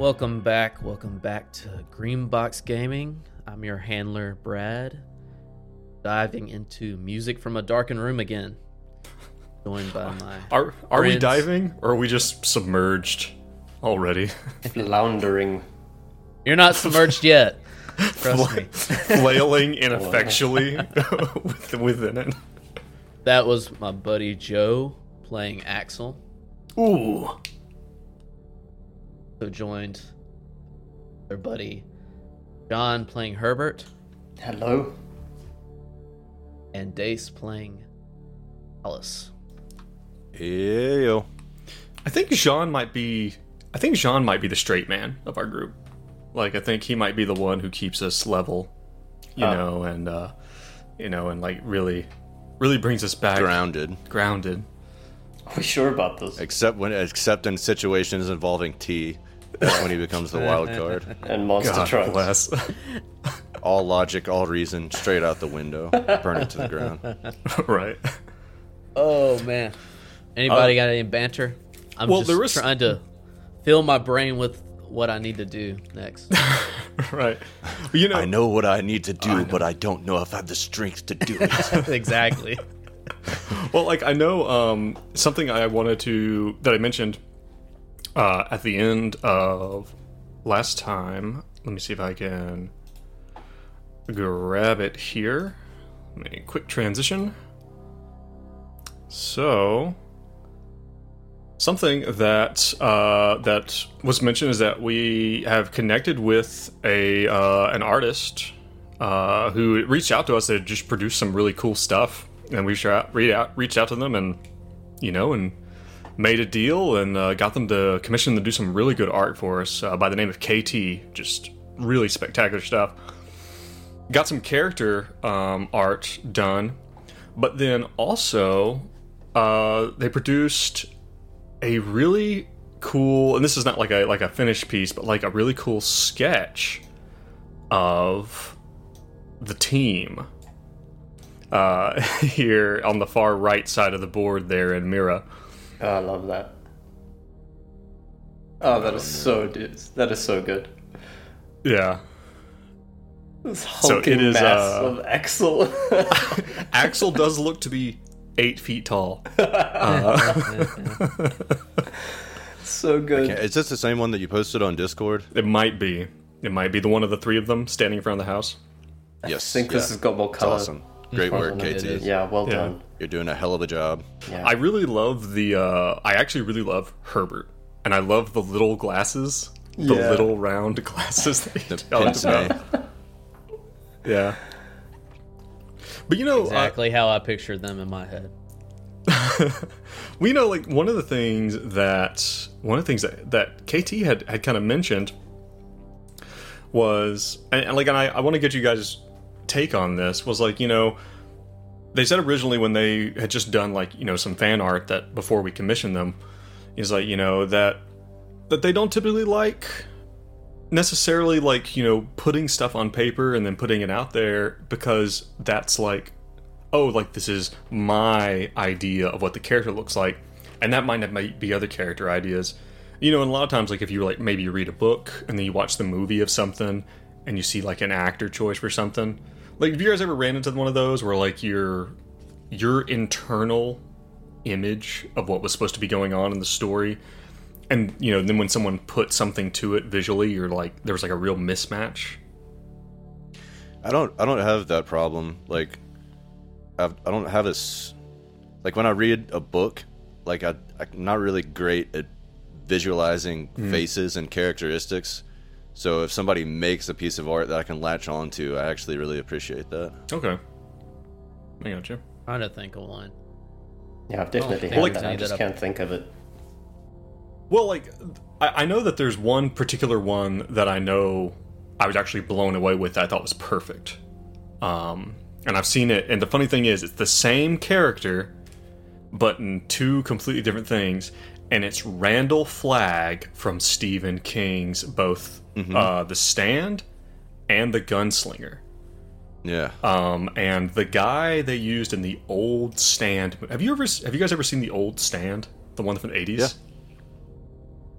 Welcome back to Greenbox Gaming. I'm your handler, Brad, diving into music from a darkened room again. Joined by my Are we friends. diving, or are we just submerged already? Floundering. You're not submerged yet. Trust me. Flailing ineffectually within it. That was my buddy Joe playing Axel, Ooh. who joined their buddy John playing Herbert, Hello. and Dace playing Alice. Ew. I think Jean might be the straight man of our group. Like, I think he might be the one who keeps us level, and like really brings us back Grounded. Are we sure about this? Except in situations involving tea. That's when he becomes the wild card. And monster God trucks. bless. All logic, all reason, straight out the window. Burn it to the ground. Right. Oh man! Anybody got any banter? I'm well, just there was- trying to fill my brain with what I need to do next. Right. You know, I know what I need to do, but I don't know if I have the strength to do it. Exactly. well, like I know something I mentioned at the end of last time. Let me see if I can grab it here. Let me quick transition. So, something that that was mentioned is that we have connected with an artist who reached out to us that just produced some really cool stuff, and we reached out to them, and and made a deal and got them to commission to do some really good art for us by the name of KT. Just really spectacular stuff. Got some character art done, but then also they produced a really cool, and this is not like a finished piece, but like a really cool sketch of the team here on the far right side of the board there in Mira. Oh, I love that. Oh, that is so good. Yeah. This So hulking it is, mass of Axel. Axel does look to be 8 feet tall. So good. Is this the same one that you posted on Discord? It might be the one of the three of them standing in front of the house. Yes. I think this has got more It's color. awesome. Great work, It KT. is. Yeah, well Yeah. done. You're doing a hell of a job. Yeah. I really love I actually really love Herbert, and I love the little glasses, the Yeah. little round glasses that he The talked pince about. nez. Yeah, but Exactly how I pictured them in my head. we know like one of the things that KT had kind of mentioned was, and I want to get you guys' take on this, was like, they said originally when they had just done like, some fan art that before we commissioned them, is like, that they don't typically like necessarily like, putting stuff on paper and then putting it out there, because that's like, oh, like this is my idea of what the character looks like, and that might be other character ideas. And a lot of times, like if you like maybe you read a book and then you watch the movie of something and you see like an actor choice for something. Like, have you guys ever ran into one of those where like your internal image of what was supposed to be going on in the story, and then when someone put something to it visually, you're like, there was like a real mismatch? I don't have that problem. Like, I don't have this. Like when I read a book, like I'm not really great at visualizing faces and characteristics. So if somebody makes a piece of art that I can latch on to, I actually really appreciate that. Okay, I got you. Trying to think of one. Yeah, I've definitely Oh, had that. I like- just can't think of it. Well, like, I know that there's one particular one that I know I was actually blown away with that I thought was perfect. And I've seen it, and the funny thing is, it's the same character, but in two completely different things, and it's Randall Flagg from Stephen King's both The Stand and The Gunslinger. Yeah. And the guy they used in the old Stand. Have you guys ever seen the old Stand? The one from the 80s? Yeah.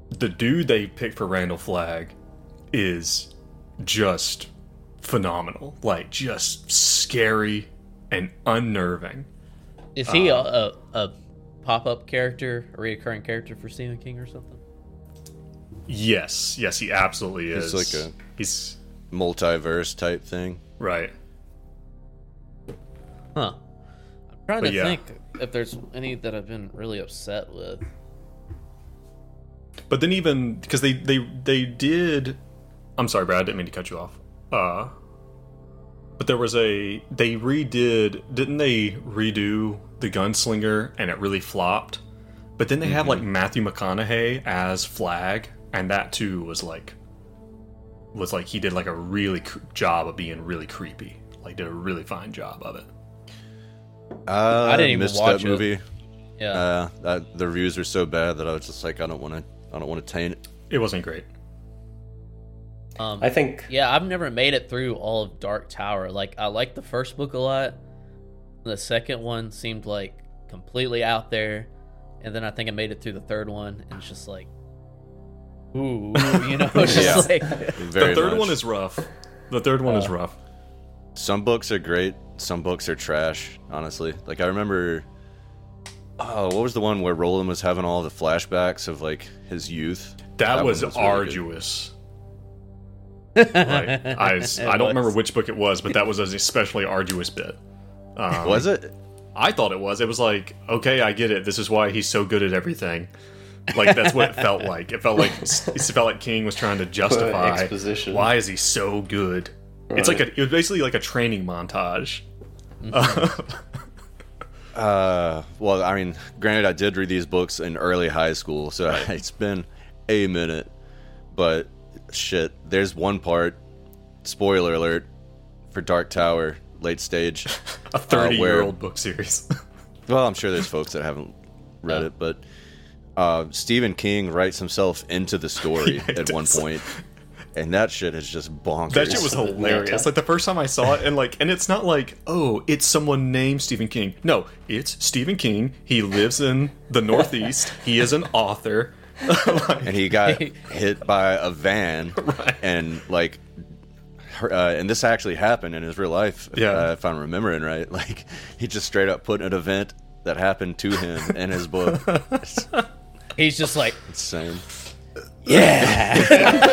the dude they picked for Randall Flagg is just phenomenal. Like, just scary and unnerving. Is he a pop-up character, a reoccurring character for Stephen King or something? Yes, he absolutely is. It's like he's multiverse type thing. right. Huh. I'm trying But to yeah. think if there's any that I've been really upset with. But then even because they did, I'm sorry, Brad, I didn't mean to cut you off. But there was didn't they redo the Gunslinger and it really flopped? But then they have like Matthew McConaughey as Flagg, and that too was like he did like a really job of being really creepy. Like, did a really fine job of it. I didn't even missed watch that movie. Yeah. The reviews were so bad that I was just like, I don't want to taint it. It wasn't great. I think Yeah, I've never made it through all of Dark Tower. Like, I liked the first book a lot. The second one seemed like completely out there. And then I think I made it through the third one, and it's just like, ooh, you know, it's just like, Very The third much. one is rough. The third one is rough. Some books are great. Some books are trash. Honestly, like I remember, what was the one where Roland was having all the flashbacks of like his youth? That was one really good. arduous. Like, I don't remember which book it was, but that was an especially arduous bit. Was it? I thought it was. It was like, okay, I get it. This is why he's so good at everything. Like, that's what it felt like. It felt like King was trying to justify exposition. why is he so good. It's like it was basically like a training montage. Well, I mean, granted, I did read these books in early high school, so it's been a minute. But shit, there's one part. Spoiler alert for Dark Tower, late stage. A 30-year-old book series. Well, I'm sure there's folks that haven't read it, but Stephen King writes himself into the story Yeah, he at one does. point, and that shit is just bonkers. That shit was hilarious. Yeah. Like, the first time I saw it, and it's not like, oh, it's someone named Stephen King. No, it's Stephen King. He lives in the Northeast. He is an author. Like, and he got hit by a van, and like, and this actually happened in his real life. Yeah. If I'm remembering right, like he just straight up put an event that happened to him in his book. It's he's just like, insane. yeah.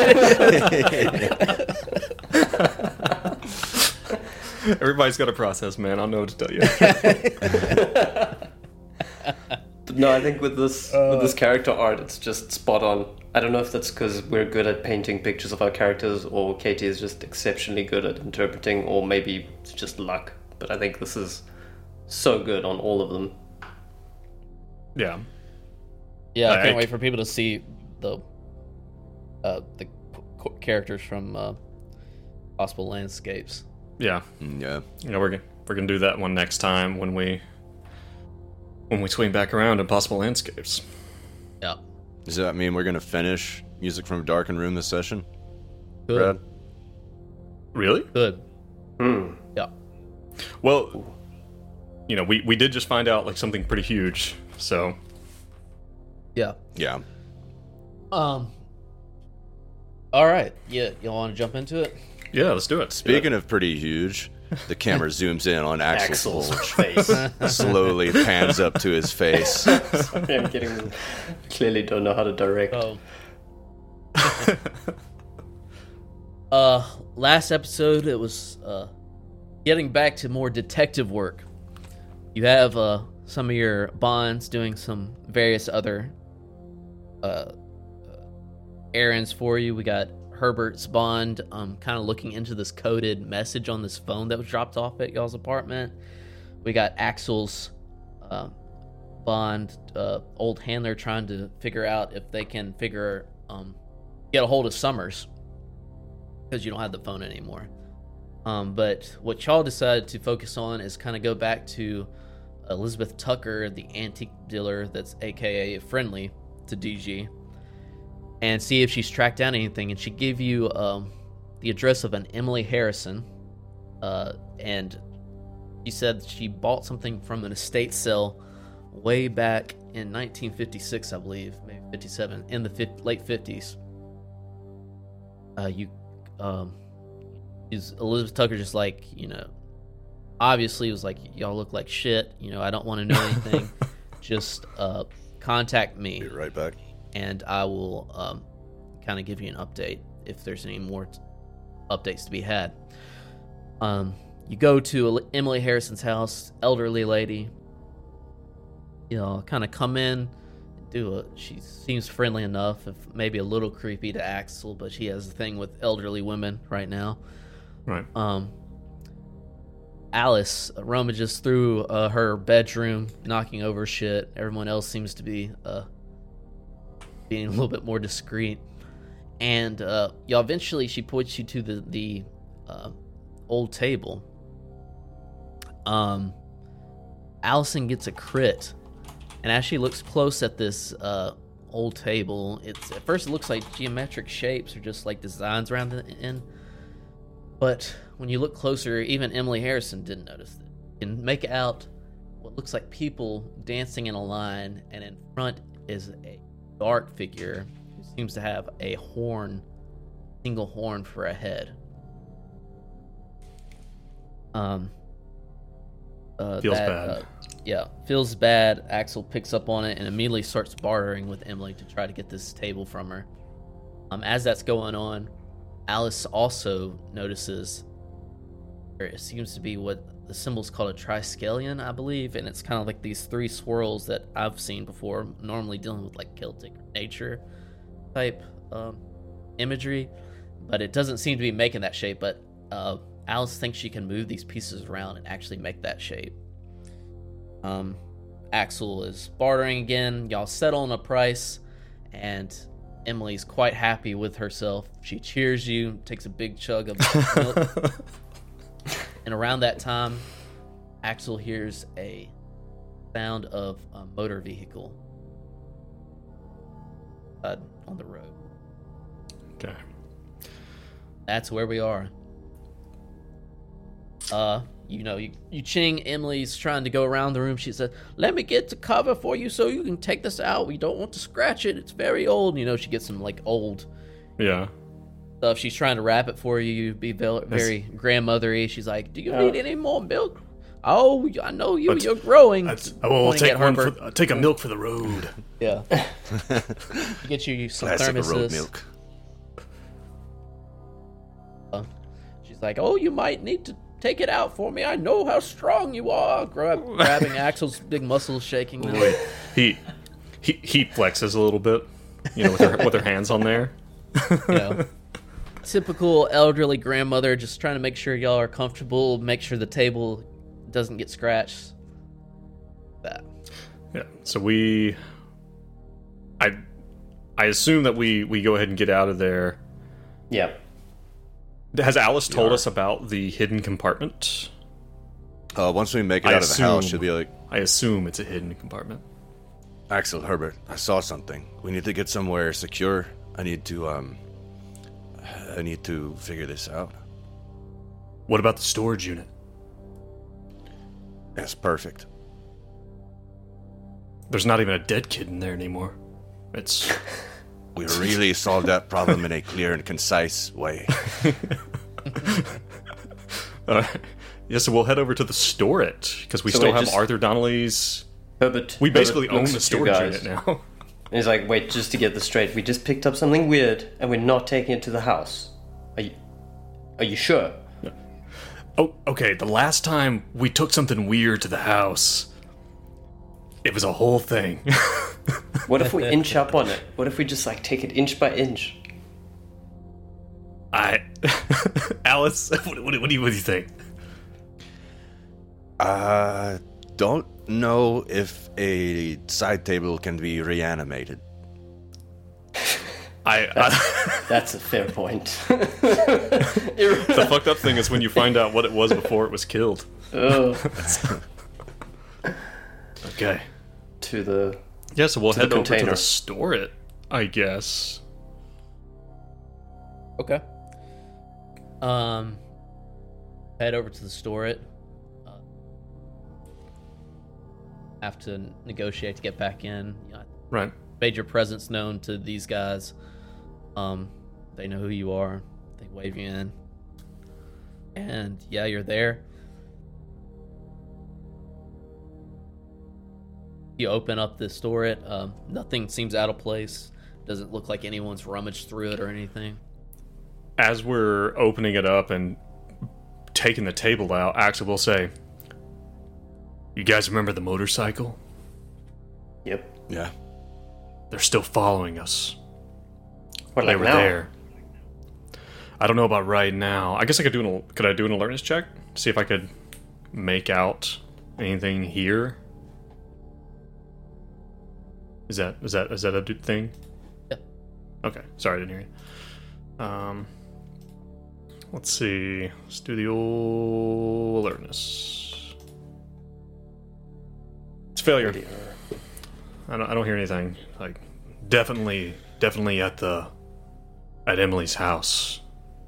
everybody's got a process, man. I don't know what to tell you. No, I think with this character art, it's just spot on. I don't know if that's because we're good at painting pictures of our characters, or Katie is just exceptionally good at interpreting, or maybe it's just luck. But I think this is so good on all of them. Yeah. Yeah, I Like- can't wait for people to see the characters from Possible Landscapes. Yeah. Yeah. You know, we're gonna do that one next time when we swing back around to Possible Landscapes. Yeah. Does that mean we're gonna finish Music from a Darkened Room this session, Good. Brad? Really? Good. Yeah. Well, you know, we did just find out like something pretty huge. So Yeah. Yeah. All right. Yeah, y'all want to jump into it? yeah, let's do it. Speaking of pretty huge, the camera zooms in on Axel's Axel's bulge, face. slowly pans up to his face. Sorry, I'm kidding. Clearly don't know how to direct. Last episode it was getting back to more detective work. You have some of your bonds doing some various other errands for you. We got Herbert's bond kind of looking into this coded message on this phone that was dropped off at y'all's apartment. We got Axel's bond old handler trying to figure out if they can get a hold of Summers, because you don't have the phone anymore. But what y'all decided to focus on is kind of go back to Elizabeth Tucker, the antique dealer that's aka friendly to DG, and see if she's tracked down anything. And she gave you the address of an Emily Harrison, and she said she bought something from an estate sale way back in 1956, I believe, maybe 57, in the late 50s. Elizabeth Tucker just like, obviously was like, y'all look like shit. I don't want to know anything. Just contact me. Be right back. And I will kind of give you an update if there's any more updates to be had. You go to Emily Harrison's house, elderly lady. Kind of come in, she seems friendly enough, if maybe a little creepy to Axel, but she has a thing with elderly women right now. Right. Alice rummages through her bedroom, knocking over shit. Everyone else seems to be being a little bit more discreet. And eventually she points you to the old table. Allison gets a crit, and as she looks close at this old table, at first it looks like geometric shapes or just like designs around the end. But when you look closer, even Emily Harrison didn't notice it. You can make out what looks like people dancing in a line, and in front is a dark figure who seems to have a single horn for a head. Feels bad. Feels bad. Axel picks up on it and immediately starts bartering with Emily to try to get this table from her. As that's going on, Alice also notices it seems to be what the symbol's called a triskelion, I believe, and it's kind of like these three swirls that I've seen before, normally dealing with like Celtic nature type imagery, but it doesn't seem to be making that shape. But Alice thinks she can move these pieces around and actually make that shape. Axel is bartering again. Y'all settle on a price, and Emily's quite happy with herself. She cheers you, takes a big chug of milk. And around that time, Axel hears a sound of a motor vehicle on the road. Okay. That's where we are. You ching. Emily's trying to go around the room. She said, "Let me get the cover for you so you can take this out. We don't want to scratch it. It's very old." She gets some like old stuff. She's trying to wrap it for you. You be very grandmothery. She's like, "Do you need any more milk?" "Oh, I know you. You're growing." I'll take a milk for the road. Yeah. Get you some Classic thermoses. road milk. She's like, "Oh, you might need to take it out for me. I know how strong you are." Grabbing Axel's big muscles, shaking them. Boy, he flexes a little bit, with her hands on there. Typical elderly grandmother, just trying to make sure y'all are comfortable, make sure the table doesn't get scratched. That. Yeah. So I assume that we go ahead and get out of there. Yeah. Has Alice told us about the hidden compartment? Once we make it out of the house, she'll be like, I assume it's a hidden compartment. "Axel, Herbert, I saw something. We need to get somewhere secure. I need to figure this out." What about the storage unit? That's perfect. There's not even a dead kid in there anymore. It's... We really solved that problem in a clear and concise way. Yeah, so we'll head over to the store-it, because we still have Arthur Donnelly's... Herbert, we basically own looks the at you storage guys. unit now. And he's like, "Wait, just to get this straight, we just picked up something weird, and we're not taking it to the house. Are you sure?" Oh, okay, the last time we took something weird to the house, it was a whole thing. What if we inch up on it? What if we just take it inch by inch? Alice, what do you think? Don't know if a side table can be reanimated. That's a fair point. The fucked up thing is when you find out what it was before it was killed. Oh. Okay. So we'll head over to container. the store-it, I guess. Okay. Head over to the store-it. have to negotiate to get back in. Right. Made your presence known to these guys. They know who you are. They wave you in. And yeah, you're there. You open up the store. Nothing seems out of place. Doesn't look like anyone's rummaged through it or anything. As we're opening it up and taking the table out, Axel will say, "You guys remember the motorcycle? Yep. Yeah. They're still following us. What, They like were now? there. I don't know about right now. I guess I could could I do an alertness check? See if I could make out anything here? Is that a thing? Yep. Okay. Sorry, I didn't hear you. Let's see. Let's do the old alertness. It's failure. I don't hear anything. Like, definitely at Emily's house.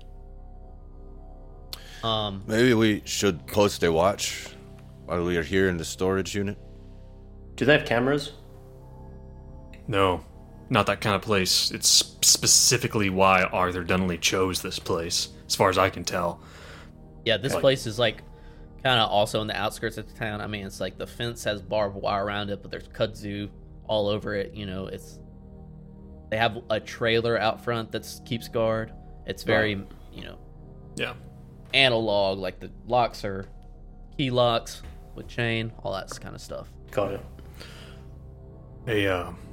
Maybe we should post a watch while we are here in the storage unit. Do they have cameras? No, not that kind of place. It's specifically why Arthur Donnelly chose this place, as far as I can tell. Yeah, this place is like kind of also in the outskirts of the town. I mean, it's like the fence has barbed wire around it, but there's kudzu all over it. You know, they have a trailer out front that keeps guard. It's very, Yeah. analog. Like the locks are key locks with chain, all that kind of stuff. Got it. Hey,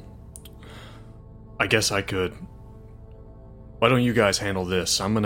I guess I could. Why don't you guys handle this? I'm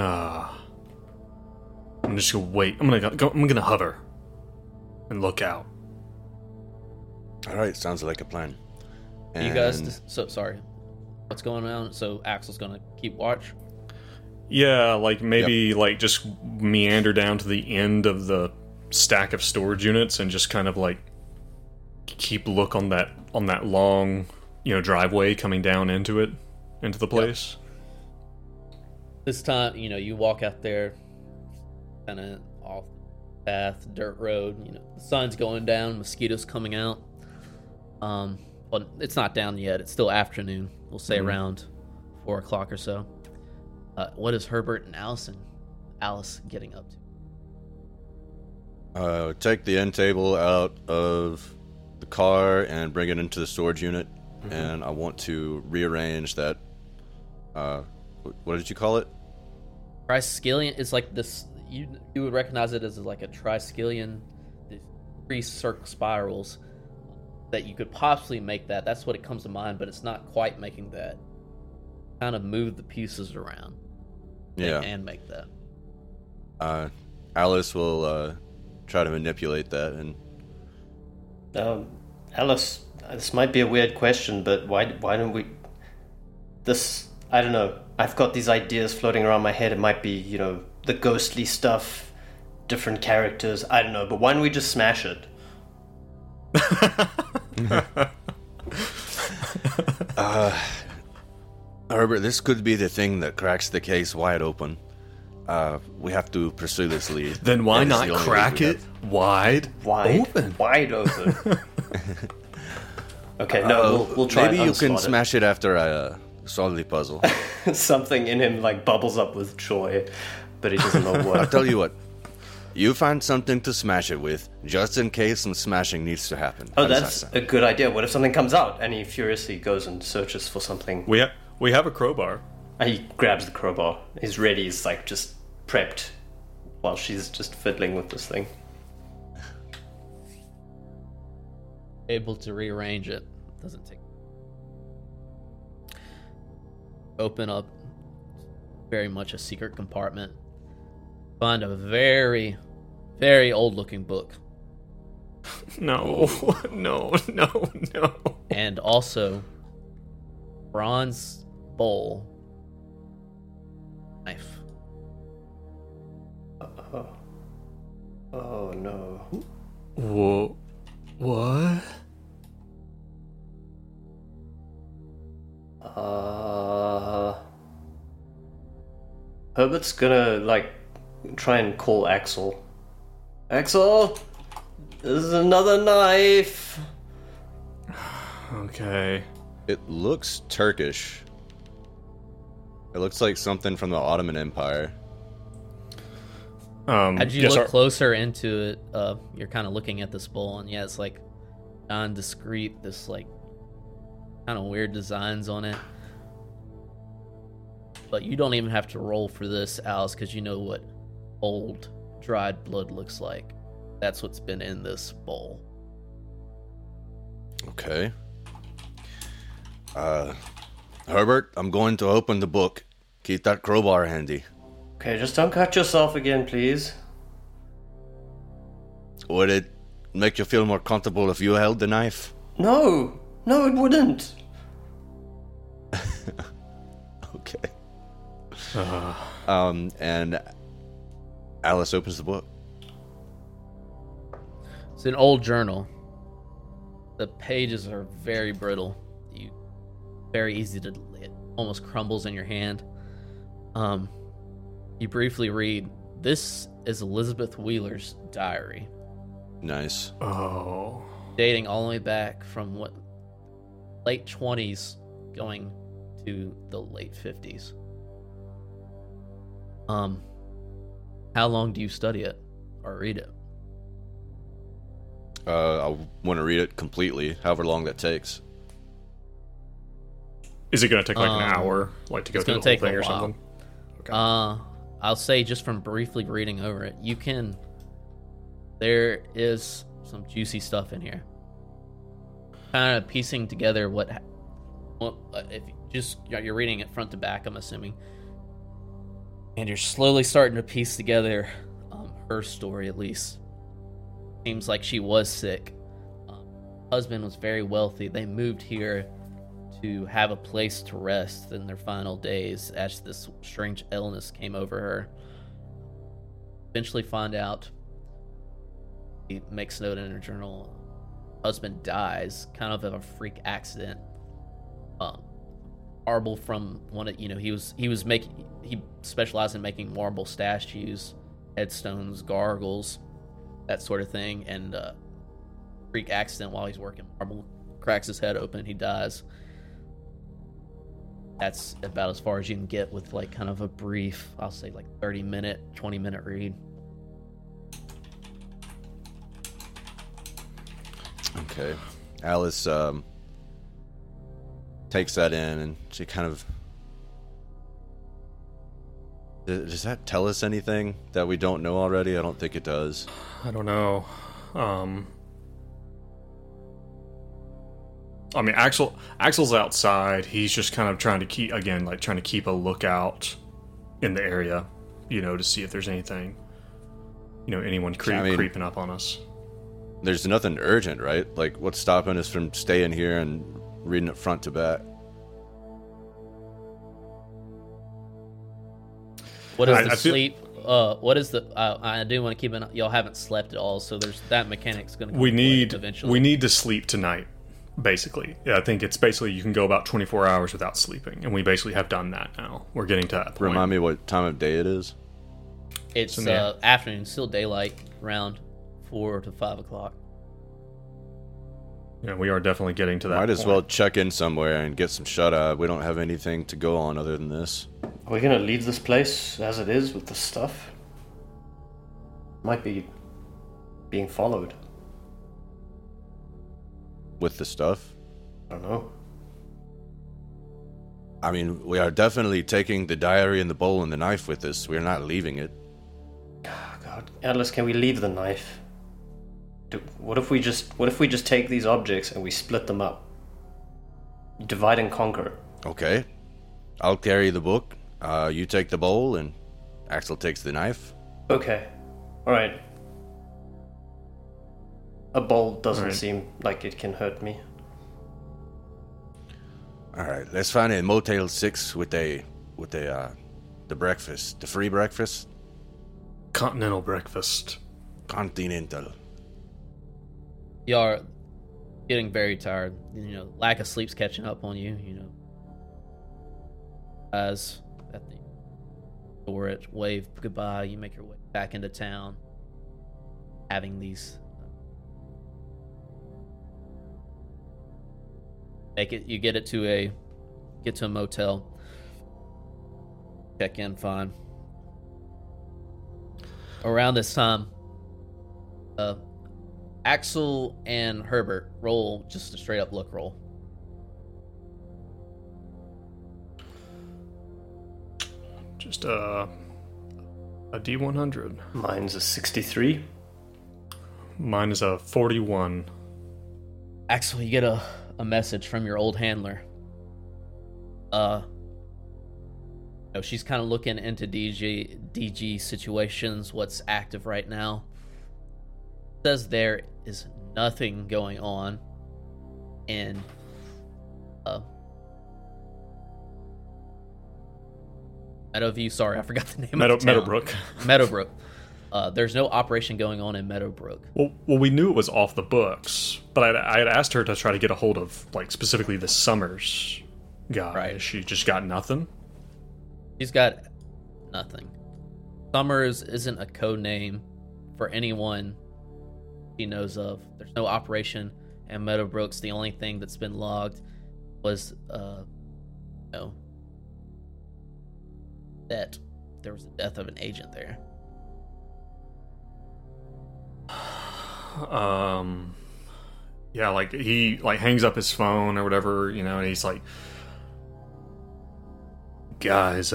just gonna wait. I'm gonna hover and look out. All right, sounds like a plan. You guys, sorry. What's going on? So Axel's gonna keep watch. Yeah, like maybe like just meander down to the end of the stack of storage units and just kind of like keep look on that long, driveway coming down into the place. This time, you walk out there, kind of off the path, dirt road. The sun's going down, mosquitoes coming out. But it's not down yet. It's still afternoon. We'll say around 4 o'clock or so. What is Herbert and Alice getting up to? Take the end table out of the car and bring it into the storage unit. And I want to rearrange that. What did you call it? Triskelion is like this. You would recognize it as like a triskelion, these 3 circle spirals that you could possibly make that. That's what it comes to mind, but it's not quite making that. Kind of move the pieces around. Yeah. And make that. Alice will try to manipulate that. And Alice, this might be a weird question, but why don't we... This, I don't know. I've got these ideas floating around my head. It might be, the ghostly stuff, different characters. I don't know, but why don't we just smash it? Herbert, this could be the thing that cracks the case wide open. We have to pursue this lead. Then why That is not the only crack lead we it have. Wide open. Okay, no, we'll try. Maybe and you can unslot it. smash it after I solve the puzzle. Something in him like bubbles up with joy, but he doesn't know I'll what. tell you what. You find something to smash it with, just in case some smashing needs to happen. Oh, How does that's that a sound? good idea. What if something comes out and he furiously goes and searches for something? We have a crowbar. And he grabs the crowbar. He's ready. He's like just prepped while she's just fiddling with this thing. Able to rearrange it. Doesn't take. Open up very much a secret compartment. Find a very, very old looking book. No, no. And also bronze bowl knife. Oh no. Whoa, what? Herbert's gonna like try and call Axel. Axel, this is another knife. Okay. It looks Turkish. It looks like something from the Ottoman Empire. As you yes, look closer into it, you're kind of looking at this bowl, and yeah, it's like non-discrete, this like kind of weird designs on it. But you don't even have to roll for this, Alice, because you know what old dried blood looks like. That's what's been in this bowl. Okay. Herbert, I'm going to open the book. Keep that crowbar handy. Okay, just don't cut yourself again, please. Would it make you feel more comfortable if you held the knife? No, it wouldn't. Okay. And Alice opens the book. It's an old journal. The pages are very brittle. Very easy to, it almost crumbles in your hand. You briefly read, "This is Elizabeth Wheeler's diary." Nice. Oh. Dating all the way back from what, late 20s going to the late 50s. How long do you study it or read it? I want to read it completely, however long that takes. Is it going to take like an hour, like to go it's through gonna the whole take a thing or while. something? Okay. I'll say just from briefly reading over it, there is some juicy stuff in here. Kind of piecing together if you're reading it front to back, I'm assuming, and you're slowly starting to piece together her story. At least seems like she was sick. Husband was very wealthy. They moved here to have a place to rest in their final days as this strange illness came over her. Eventually find out, he makes note in her journal, husband dies kind of a freak accident. Marble from one of, he specialized in making marble statues, headstones, gargoyles, that sort of thing, and freak accident while he's working marble, cracks his head open, he dies. That's about as far as you can get with like kind of a brief, I'll say like 30-minute, 20-minute read. Okay. Alice takes that in and she kind of... Does that tell us anything that we don't know already? I don't think it does. I don't know. I mean, Axel's outside. He's just kind of trying to keep a lookout in the area, to see if there's anything, anyone creeping up on us. There's nothing urgent, right? Like, what's stopping us from staying here and reading it front to back? What is the sleep? What is the? I do want to keep y'all haven't slept at all, so there's that mechanic's going to. We need eventually. We need to sleep tonight. Basically, I think it's basically you can go about 24 hours without sleeping, and we basically have done that now. We're getting to that point. Remind me what time of day it is. It's afternoon, still daylight, around 4 to 5 o'clock. Yeah, we are definitely getting to that. Might as point. well check in somewhere and get some shut-eye. We don't have anything to go on other than this. Are we gonna leave this place as it is with the stuff? Might be being followed. With the stuff? I don't know. I mean, we are definitely taking the diary and the bowl and the knife with us. We're not leaving it. Oh, God, Atlas, can we leave the knife? What if we just take these objects and we split them up? Divide and conquer. Okay. I'll carry the book. You take the bowl and Axel takes the knife. Okay. Alright. A bowl doesn't Alright. seem like it can hurt me. Alright, let's find a Motel 6 with the breakfast. The free breakfast? Continental breakfast. Continental. Y'all are getting very tired. Lack of sleep's catching up on you. As at the door, wave goodbye. You make your way back into town, having these You get to a motel. Check in fine. Around this time, Axel and Herbert roll just a straight up look roll. Just a D100. Mine's a 63. Mine is a 41. Axel, you get a message from your old handler. She's kind of looking into DG situations, what's active right now. Says there is nothing going on in Meadowview. Sorry, I forgot the name of the town. Meadowbrook. Meadowbrook. There's no operation going on in Meadowbrook. Well, we knew it was off the books, but I had asked her to try to get a hold of, like, specifically the Summers guy. Right. She just got nothing? She's got nothing. Summers isn't a code name for anyone she knows of. There's no operation, and Meadowbrook's the only thing that's been logged was, that there was the death of an agent there. Yeah, like, he, like, hangs up his phone or whatever, and he's like, guys,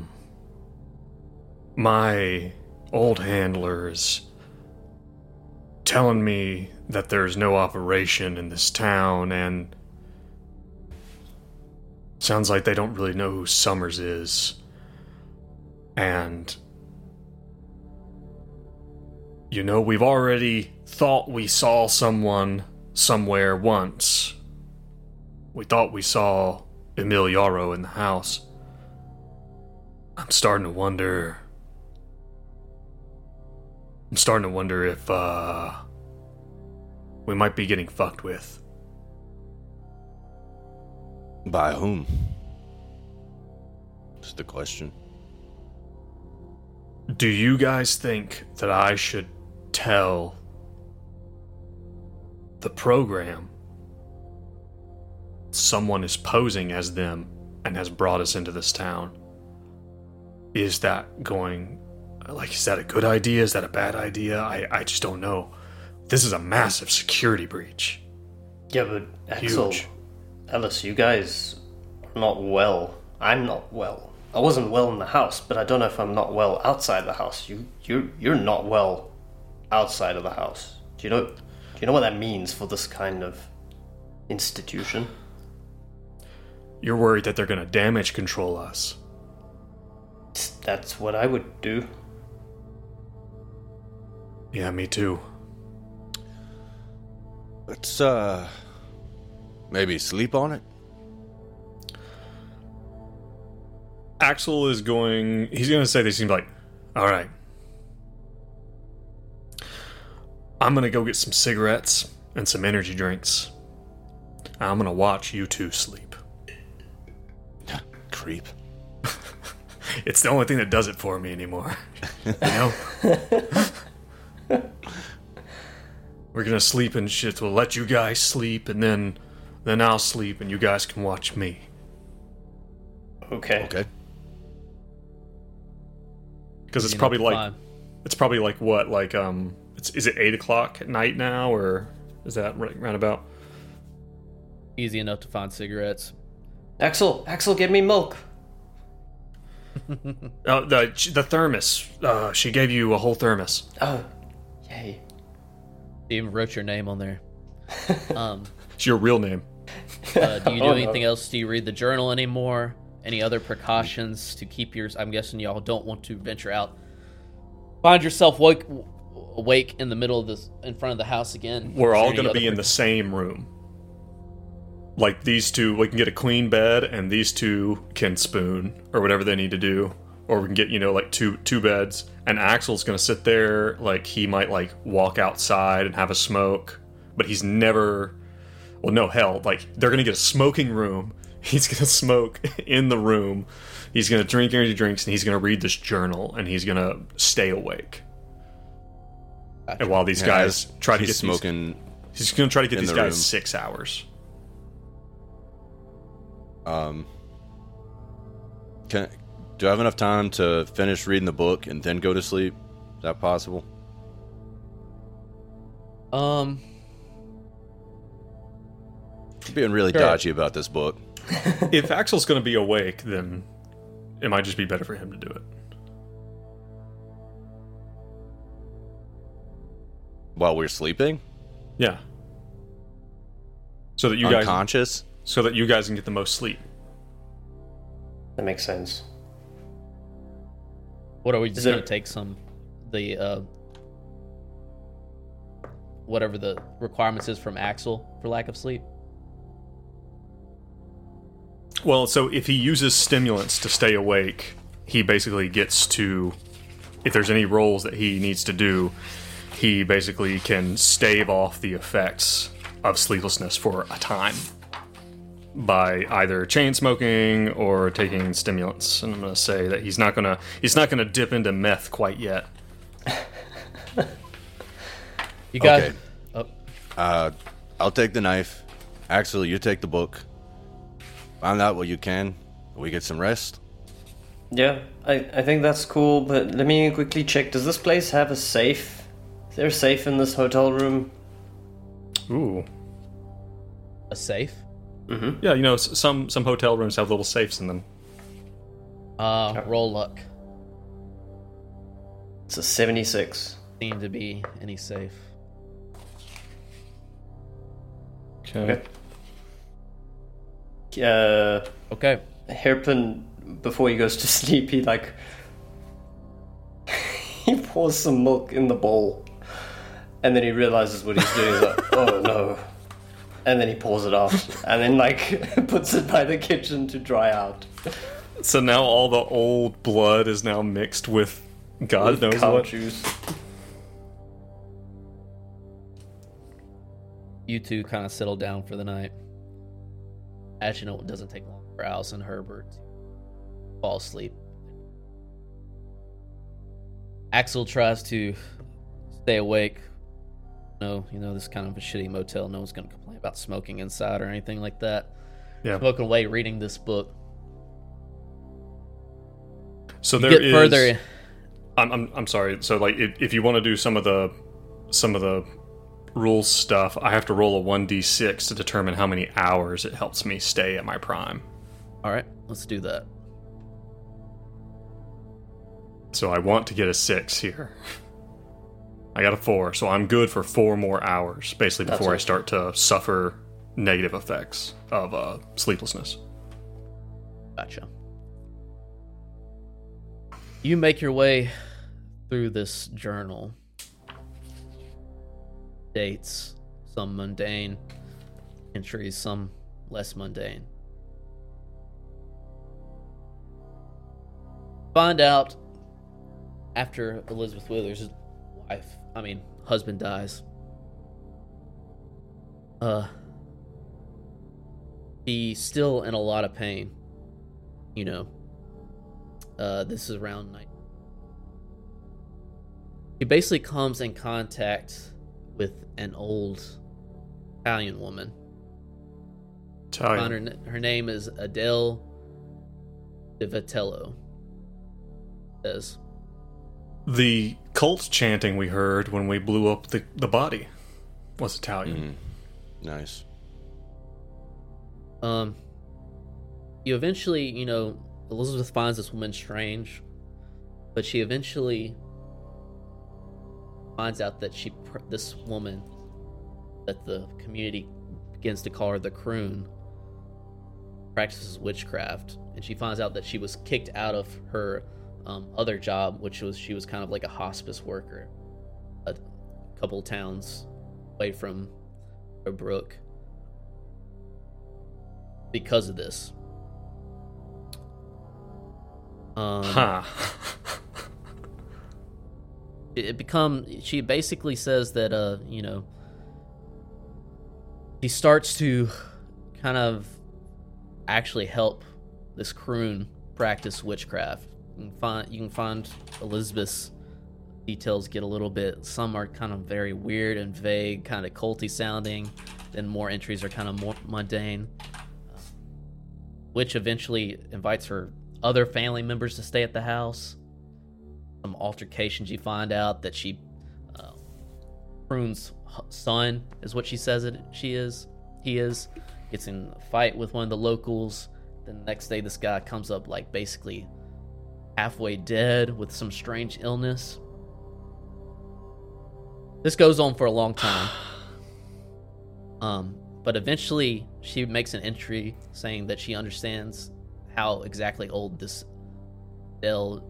my old handler's telling me that there's no operation in this town, and sounds like they don't really know who Summers is. And we've already thought we saw someone somewhere once. We thought we saw Emil Yarrow in the house. I'm starting to wonder if we might be getting fucked with. By whom? That's the question. Do you guys think that I should tell the program someone is posing as them and has brought us into this town? Is that a good idea? Is that a bad idea? I just don't know. This is a massive security breach. Yeah, but Axel, Huge. Ellis, you guys are not well. I'm not well. I wasn't well in the house, but I don't know if I'm not well outside the house. You're not well outside of the house. Do you know what that means for this kind of institution? You're worried that they're going to damage control us. That's what I would do. Yeah, me too. Let's, maybe sleep on it? Axel he's going to say this, he's like, alright. I'm going to go get some cigarettes and some energy drinks. I'm going to watch you two sleep. Creep. It's the only thing that does it for me anymore. We're going to sleep and shit. We'll let you guys sleep, and then I'll sleep, and you guys can watch me. Okay. Because it's probably like what, like, is it 8 o'clock at night now, or is that right about? Easy enough to find cigarettes. Axel, give me milk. The thermos. She gave you a whole thermos. Oh, yay. She even wrote your name on there. It's your real name. Do you do anything else? Do you read the journal anymore? Any other precautions to keep yours? I'm guessing y'all don't want to venture out. Find yourself awake in the middle of this, in front of the house again. We're all going to be in the same room. Like, these two, we can get a queen bed, and these two can spoon, or whatever they need to do. Or we can get, like, two beds. And Axel's going to sit there, like, he might, like, walk outside and have a smoke. But he's never... Well, no, hell, like, they're going to get a smoking room. He's going to smoke in the room. He's going to drink energy drinks, and he's going to read this journal, and he's going to stay awake. Gotcha. And while these guys try to get smoking, he's going to try to get these guys room. 6 hours. Um, do I have enough time to finish reading the book and then go to sleep? Is that possible? Um, I'm being really Sure. dodgy about this book. If Axel's going to be awake, then it might just be better for him to do it. While we're sleeping? Yeah. So that you Unconscious? guys can get the most sleep. That makes sense. what are we just Is there- gonna take whatever the requirements is from Axel for lack of sleep? Well, so if he uses stimulants to stay awake, he basically gets to, if there's any rolls that he needs to do, he basically can stave off the effects of sleeplessness for a time by either chain smoking or taking stimulants. And I'm going to say that he's not going to dip into meth quite yet. You got Okay. oh, I'll take the knife. Axel, you take the book. Find out what you can. We get some rest. Yeah, I think that's cool, but let me quickly check. Does this place have a safe? Is there a safe in this hotel room? Ooh. a safe. Mm-hmm. Yeah, you know, some hotel rooms have little safes in them. Roll luck. It's a 76. Seem to be any safe. Okay. Okay. Hairpin, before he goes to sleep, he he pours some milk in the bowl, and then he realizes what he's doing. He's like, oh no. And then he pours it out, and then puts it by the kitchen to dry out. So now all the old blood is now mixed with God With knows cow what. juice. You two kind of settle down for the night. Actually, no, it doesn't take long for Alice and Herbert to fall asleep. Axel tries to stay awake. No, this is kind of a shitty motel. No one's going to complain about smoking inside or anything like that. Yeah. Smoking away, reading this book. So You there get is. further. I'm sorry. So like, if you want to do some of the rules stuff, I have to roll a 1d6 to determine how many hours it helps me stay at my prime. All right, let's do that. So I want to get a 6 here. I got a 4, so I'm good for 4 more hours, basically That's before I awesome. start to suffer negative effects of sleeplessness. Gotcha. You make your way through this journal. Dates, some mundane entries, some less mundane. Find out after Elizabeth Withers' husband dies. He's still in a lot of pain. This is around night. He basically comes in contact with an old Italian woman. Her name is Adele Di Vitello. Says The cult chanting we heard when we blew up the body was Italian. Nice. You eventually, Elizabeth finds this woman strange, but she eventually finds out that this woman, that the community begins to call her the Croon, practices witchcraft, and she finds out that she was kicked out of her other job, which was she was kind of like a hospice worker, a couple towns away from Brook, because of this. She basically says that he starts to kind of actually help this Croon practice witchcraft. You can find Elizabeth's details get a little bit, some are kind of very weird and vague, kind of culty sounding, then more entries are kind of more mundane. Witch eventually invites her other family members to stay at the house. Some altercations, you find out that Prune's son is what she says he is. Gets in a fight with one of the locals. The next day, this guy comes up like basically halfway dead with some strange illness. This goes on for a long time. But eventually she makes an entry saying that she understands how exactly old this Del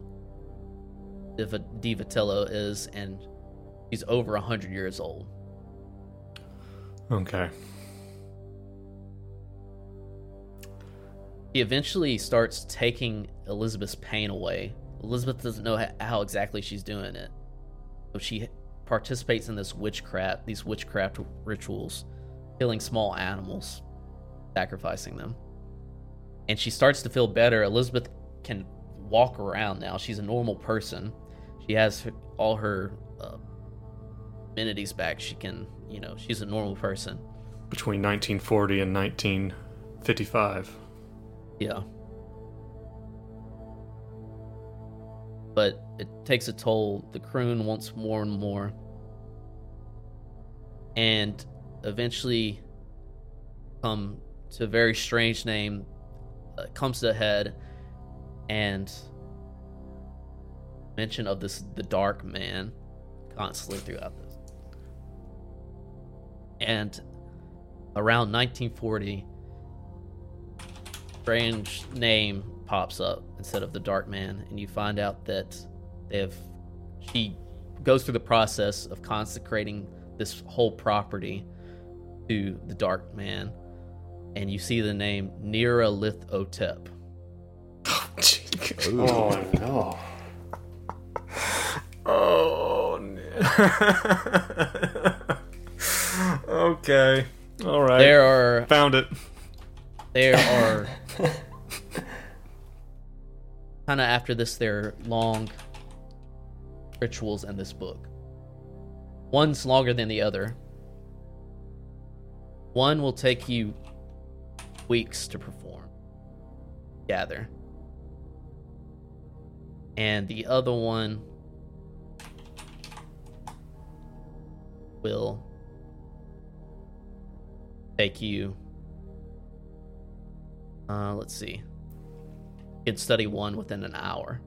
Di Vitello is, and he's over 100 years old. Okay. He eventually starts taking Elizabeth's pain away. Elizabeth doesn't know how exactly she's doing it. So she participates in these witchcraft rituals, killing small animals, sacrificing them. And she starts to feel better. Elizabeth can walk around now. She's a normal person. She has all her amenities back. She can, she's a normal person. Between 1940 and 1955. Yeah. But it takes a toll. The croon wants more and more. And eventually come to a very strange name comes to a head, and mention of the Dark Man constantly throughout this. And around 1940, strange name pops up instead of the Dark Man, and you find out that she goes through the process of consecrating this whole property to the Dark Man, and you see the name Nyarlathotep. Oh no. Oh no. Okay. All right. Found it. There are kind of after this, there are long rituals in this book. One's longer than the other. One will take you weeks to perform, gather. And the other one will take you, let's see. You can study one within an hour.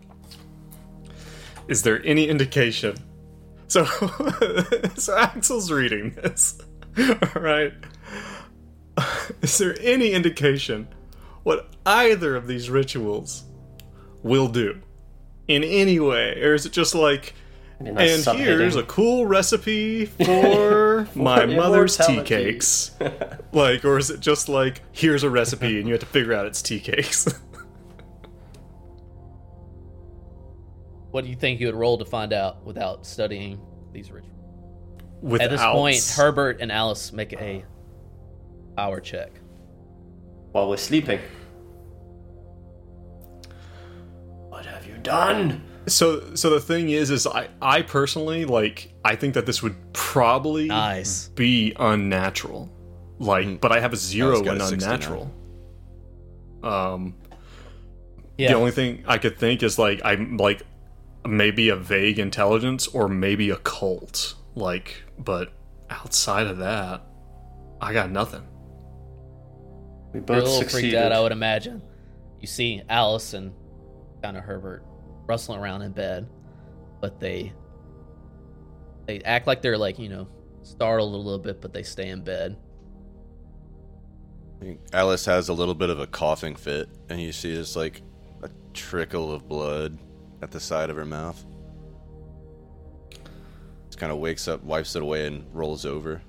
Is there any indication? So Axel's reading this, all right? Is there any indication what either of these rituals will do in any way? Or is it just like, and here's a cool recipe for my mother's tea cakes? Like, or is it just like, here's a recipe and you have to figure out it's tea cakes? What do you think you would roll to find out without studying these rituals? At this point, Herbert and Alice make a power check. While we're sleeping. What have you done? So the thing is I personally, like, I think that this would probably be unnatural. Like, but I have a 0 in unnatural. The only thing I could think is, like, I'm like maybe a vague intelligence or maybe a cult. Like, but outside of that, I got nothing. We both You're a little succeeded. freaked out, I would imagine. You see Alice and kind of Herbert rustling around in bed, but they act like they're, like, startled a little bit, but they stay in bed. Alice has a little bit of a coughing fit, and you see there's like a trickle of blood at the side of her mouth. Just kind of wakes up, wipes it away, and rolls over.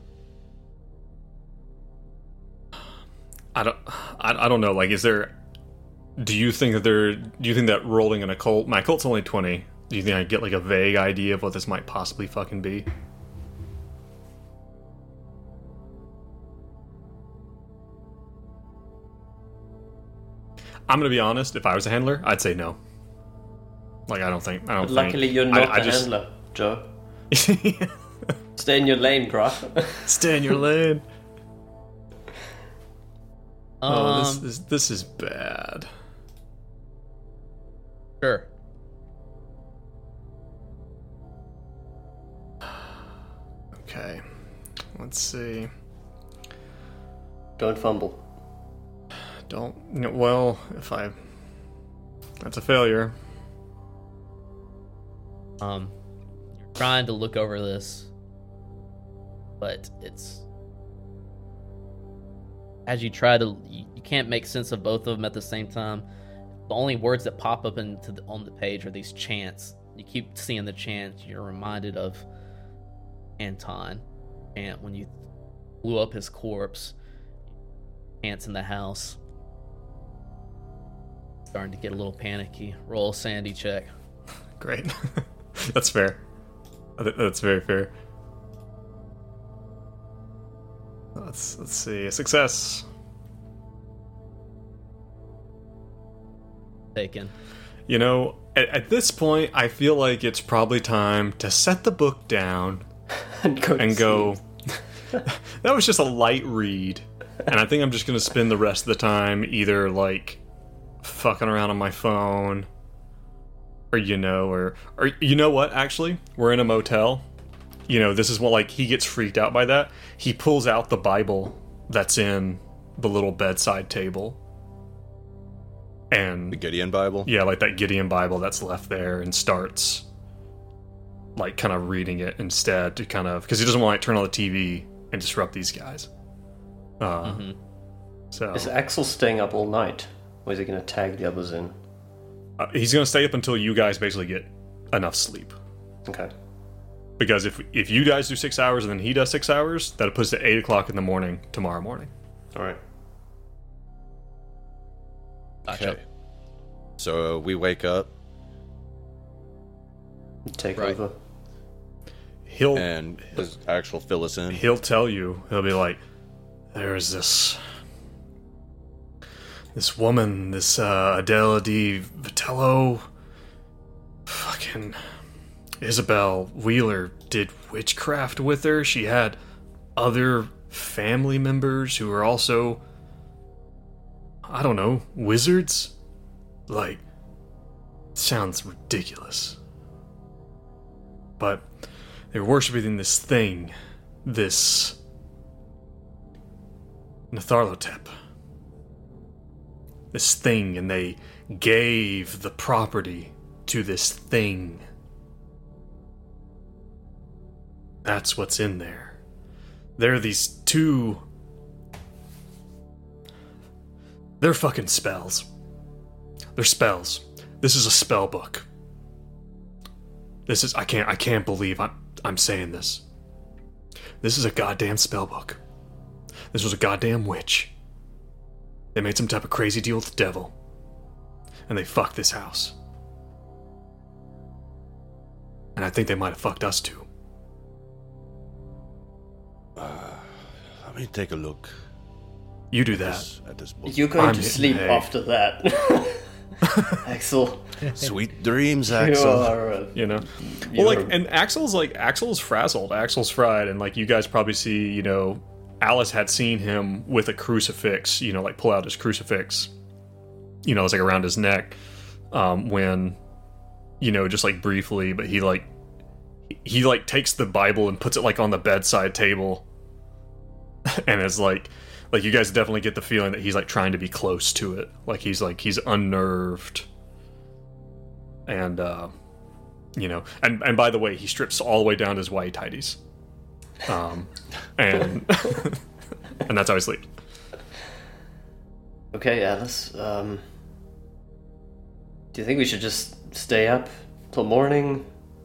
I don't know. Like, do you think that rolling an occult, my occult's only 20, do you think I get like a vague idea of what this might possibly fucking be? I'm gonna be honest, if I was a handler, I'd say no. Like, I don't think. Luckily you're not the handler, Joe. Stay in your lane, bro. Stay in your lane. This is bad. Sure. Okay. Let's see. Don't fumble. Well, that's a failure. You're trying to look over this, but it's as you try to, you can't make sense of both of them at the same time. The only words that pop up on the page are these chants. You keep seeing the chants. You're reminded of Anton chant when you blew up his corpse. Chants in the house. Starting to get a little panicky. Roll a sanity check. Great. That's fair. That's very fair. Let's see. A success. Taken. You know, at this point, I feel like it's probably time to set the book down and go. That was just a light read, and I think I'm just gonna spend the rest of the time either like fucking around on my phone, or you know what? Actually, we're in a motel. You know, this is what, like, he gets freaked out by that. He pulls out the Bible that's in the little bedside table. And The Gideon Bible? yeah, like that Gideon Bible that's left there, and starts like kind of reading it instead to kind of, because he doesn't want to like turn on the TV and disrupt these guys. So Is Axel staying up all night? Or is he going to tag the others in? he's going to stay up until you guys basically get enough sleep. Okay. Because if you guys do 6 hours and then he does 6 hours, that puts it at 8 o'clock in the morning tomorrow morning. Alright. Gotcha. Okay. So we wake up Take Right. over. and does Axel fill us in? He'll tell you, he'll be like, there's this woman, this Adele Di Vitello, fucking Isabel Wheeler did witchcraft with her. She had other family members who were also, I don't know, wizards? Like, sounds ridiculous. But they were worshipping this thing, this Natharlotep. This thing, and they gave the property to this thing. That's what's in there. There are these two... They're fucking spells. They're spells. This is a spell book. This is... I can't believe I'm saying this. This is a goddamn spell book. This was a goddamn witch. They made some type of crazy deal with the devil. And they fucked this house. And I think they might have fucked us too. Let me take a look You do that. at this book. You're going I'm to hitting sleep hay. after that. Axel. Sweet dreams, You Axel. are, You know? you're- Well, like, and Axel's frazzled. Axel's fried. And, like, you guys probably see, you know, Alice had seen him with a crucifix, you know, like, pull out his crucifix. You know, it's like around his neck. When, you know, just, like, briefly, but he takes the Bible and puts it, like, on the bedside table. And it's like you guys definitely get the feeling that he's like trying to be close to it, like he's unnerved, and you know, and by the way, he strips all the way down to his white tighties, and and that's how he sleeps. Okay, Alice. Do you think we should just stay up till morning?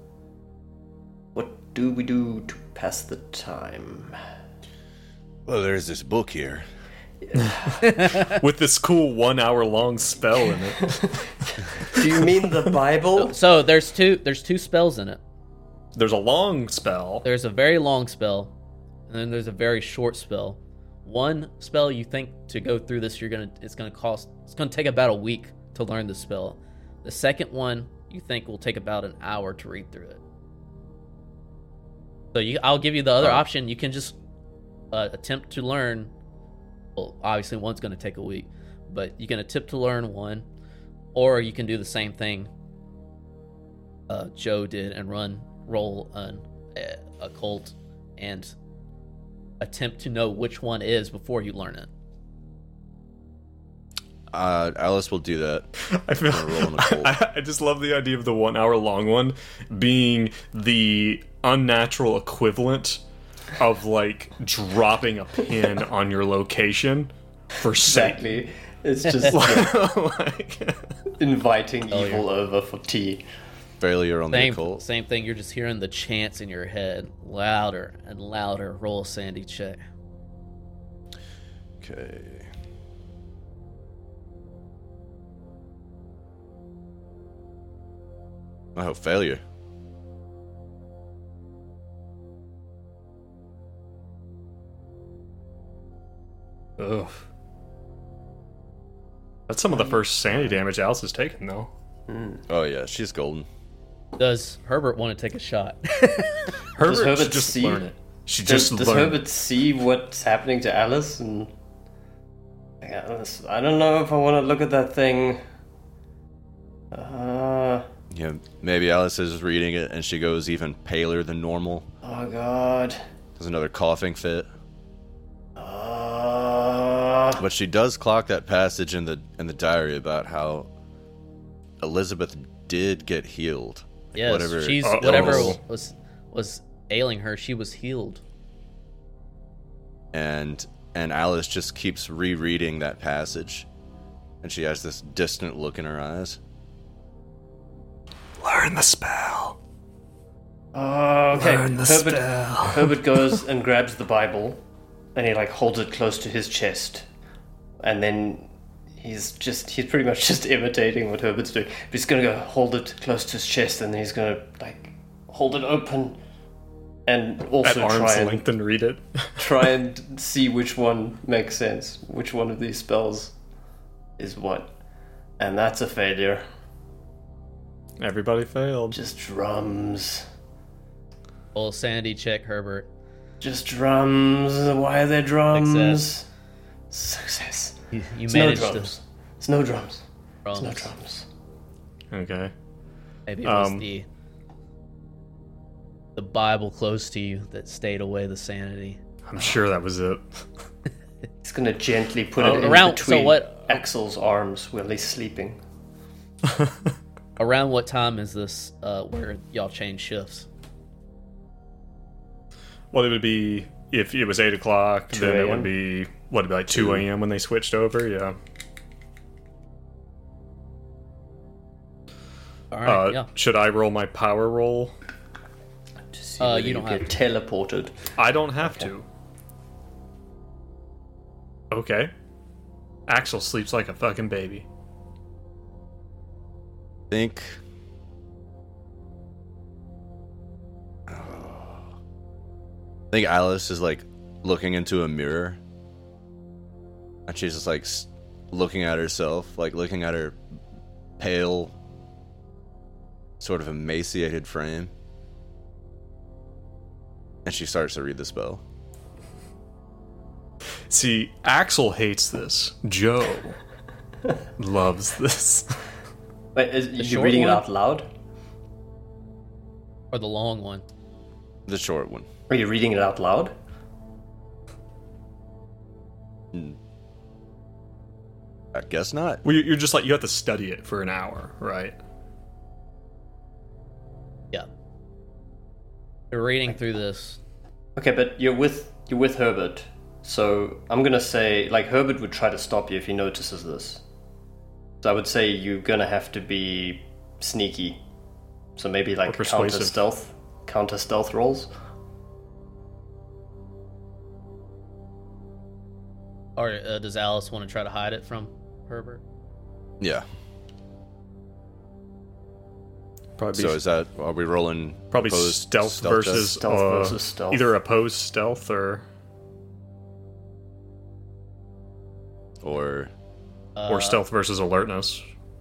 What do we do to pass the time? Well, there's this book here. With this cool 1 hour long spell in it. Do you mean the Bible? So there's two spells in it. There's a long spell. There's a very long spell, and then there's a very short spell. One spell you think to go through this, it's gonna take about a week to learn the spell. The second one you think will take about an hour to read through it. So I'll give you the other option. You can just attempt to learn Well, obviously one's going to take a week, but you can attempt to learn one, or you can do the same thing Joe did and roll an occult and attempt to know which one is before you learn it. Alice will do that. I feel Roll an occult. I just love the idea of the 1 hour long one being the unnatural equivalent of like dropping a pin on your location for Satan. Exactly. It's just Like, inviting evil over for tea. Failure on the occult. Same thing. You're just hearing the chants in your head louder and louder. Roll a sanity check. Okay. Oh, failure. ugh. That's some of the first sanity damage Alice has taken, though. Oh yeah, she's golden. Does Herbert want to take a shot? Herbert Herbert should just see- learn it. She Does just learn. Herbert see what's happening to Alice? And I don't know if I want to look at that thing. Yeah, maybe Alice is reading it and she goes even paler than normal. Oh god. Has another coughing fit. Uh, But she does clock that passage in the diary about how Elizabeth did get healed. Yes, Whatever she's Uh-oh. whatever was ailing her, she was healed. and Alice just keeps rereading that passage, and she has this distant look in her eyes. Learn the spell. okay. Learn the spell. Herbert goes and grabs the Bible, and he like holds it close to his chest, and then he's pretty much just imitating what Herbert's doing. But he's gonna go hold it close to his chest, and then he's gonna like hold it open, and At also arm's length and read it. try and see which one makes sense, which one of these spells is what, and that's a failure. Everybody failed. Just drums. Roll a sanity check, Herbert. Just drums. Why are there drums? Success. Success. You It's no managed drums. It's no drums. to It's no drums. Okay. Maybe it was Um, the Bible close to you that stayed away the sanity. I'm sure that was it. He's gonna gently put it in around- so between what- Axel's arms while he's sleeping. Around what time is this where y'all change shifts? Well, it would be if it was 8 o'clock, 2 then it a.m.? would be what, like 2 a.m. when they switched over. Yeah. All right, yeah. Should I roll my power roll? To see whether you don't get have teleported. I don't have to. Okay. Axel sleeps like a fucking baby. I think Alice is like looking into a mirror, and she's just like looking at herself, like looking at her pale, sort of emaciated frame, and she starts to read the spell. See, Axel hates this. Joe loves this. Wait, is you short reading one? it out loud? Or the long one? The short one. Are you reading it out loud? I guess not. Well, you're just like, you have to study it for an hour, right? Yeah. You're reading through this. Okay, but you're with Herbert, so I'm gonna say like Herbert would try to stop you if he notices this. So I would say you're gonna have to be sneaky. So maybe like persuasive. counter stealth rolls. Or does Alice want to try to hide it from Herbert? Yeah. Probably So is that, are we rolling probably opposed stealth versus test? Stealth versus stealth. either opposed stealth or or stealth versus alertness.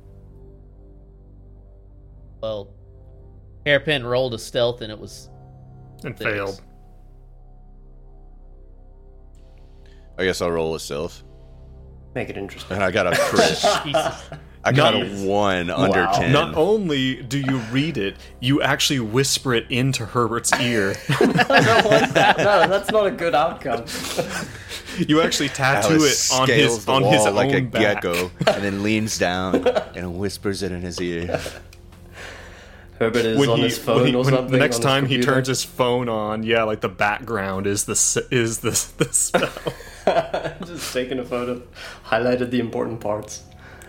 Well, Hairpin rolled a stealth and it was And Thanks. failed. I guess I'll roll a stealth. Make it interesting. And I got a crit. Jesus. I got a Nice. 1 under 10. Not only do you read it, you actually whisper it into Herbert's ear. I don't want that. No, that's not a good outcome. You actually tattoo Alice it on scales his the on wall his like own a back. gecko, and then leans down and whispers it in his ear. Herbert is on his phone or something. The next on his time he computer. turns his phone on, yeah, like the background is the spell. Just taking a photo, highlighted the important parts.